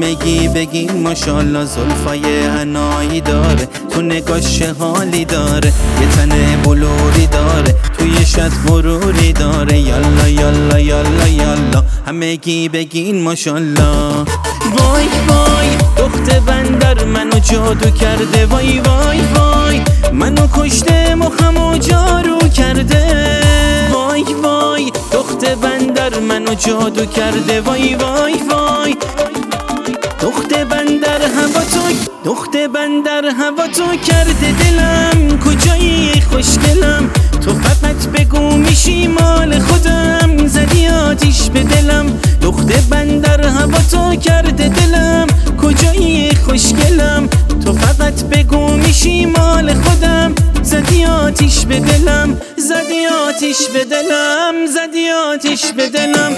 همگی بگین ماشالله. زلفای حنایی داره، تو نگاش حالی داره، یه تن بلوری داره، توی شط غروری داره. یالا یالا یالا یالا همگی بگین ماشالله. وای وای دخت بندر منو جادو کرده، وای وای وای منو کشته مخمو جارو کرده. وای وای دخت بندر منو جادو کرده، وای وای وای دخت بندر هوا تو، دخت بندر هوا تو کرده دلم. کجایی خوشگلم تو فقط بگو میشی مال خودم. زدی آتیش به دلم، دخت بندر هوا تو کرده دلم. کجایی خوشگلم تو فقط بگو میشی مال خودم. زدی آتیش به دلم، زدی آتیش به دلم، زدی آتیش به دلم.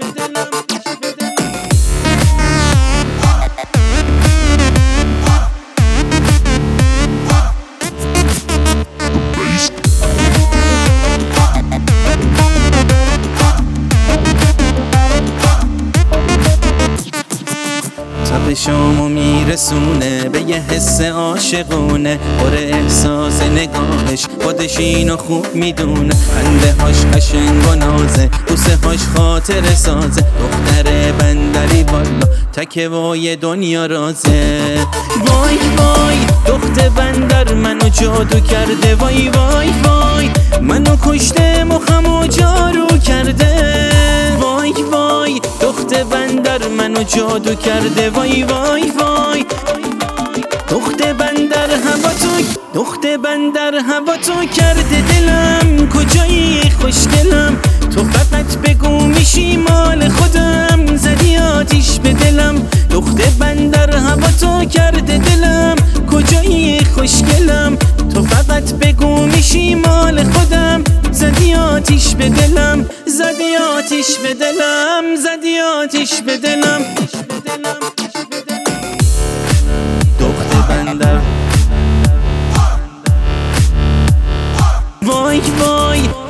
به شامو میرسونه به یه حس عاشقونه، پر احساس نگاهش خودش اینو خوب میدونه. خنده هاش قشنگ و نازه، بوسه هاش خاطر سازه. دختر بندری والا تکه وای دنیا رازه. وای وای دخت بندر منو جادو کرده، وای وای وای منو کشته مخمو جارو کرده. وای وای دخت بندر منو جادو کرده، وای وای وای دخت بندر هوا تو، دخت بندر هوا تو کرده دلم. کجایی خوشگلم تو فقط بگو میشی مال خودم. زدی آتیش به دلم، دخت بندر هوا تو کرده دلم. کجایی خوشگلم تو فقط بگو میشی مال خودم. زدی آتیش به دلم، زدی آتیش به دلم، زدی آتیش به دلم. دخت بندر وای وای